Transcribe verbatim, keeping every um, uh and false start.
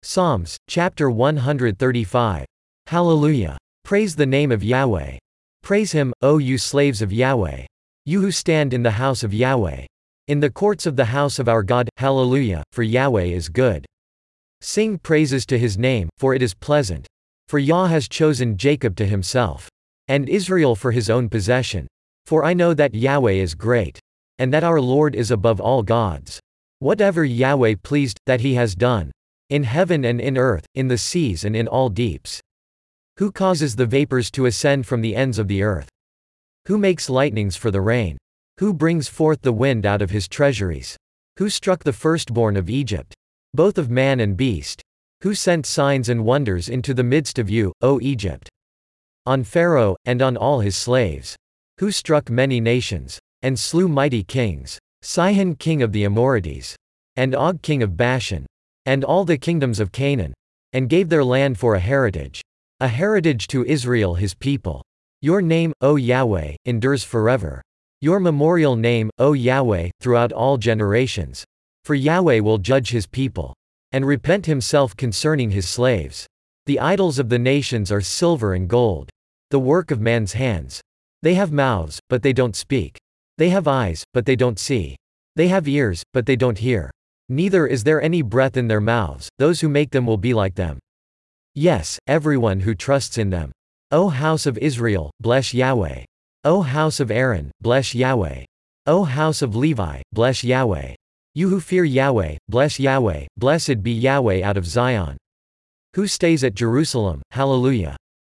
Psalms, chapter one hundred thirty-five. Hallelujah. Praise the name of Yahweh. Praise him, O you slaves of Yahweh. You who stand in the house of Yahweh. In the courts of the house of our God, hallelujah, for Yahweh is good. Sing praises to his name, for it is pleasant. For Yah has chosen Jacob to himself, and Israel for his own possession. For I know that Yahweh is great, and that our Lord is above all gods. Whatever Yahweh pleased, that he has done, in heaven and in earth, in the seas and in all deeps. Who causes the vapors to ascend from the ends of the earth? Who makes lightnings for the rain? Who brings forth the wind out of his treasuries? Who struck the firstborn of Egypt, both of man and beast? Who sent signs and wonders into the midst of you, O Egypt? On Pharaoh, and on all his slaves. Who struck many nations, and slew mighty kings, Sihon king of the Amorites, and Og king of Bashan, and all the kingdoms of Canaan, and gave their land for a heritage, a heritage to Israel his people. Your name, O Yahweh, endures forever. Your memorial name, O Yahweh, throughout all generations. For Yahweh will judge his people, and repent himself concerning his slaves. The idols of the nations are silver and gold, the work of man's hands. They have mouths, but they don't speak. They have eyes, but they don't see. They have ears, but they don't hear. Neither is there any breath in their mouths. Those who make them will be like them. Yes, everyone who trusts in them. O house of Israel, bless Yahweh. O house of Aaron, bless Yahweh. O house of Levi, bless Yahweh. You who fear Yahweh, bless Yahweh. Blessed be Yahweh out of Zion, who stays at Jerusalem. Hallelujah.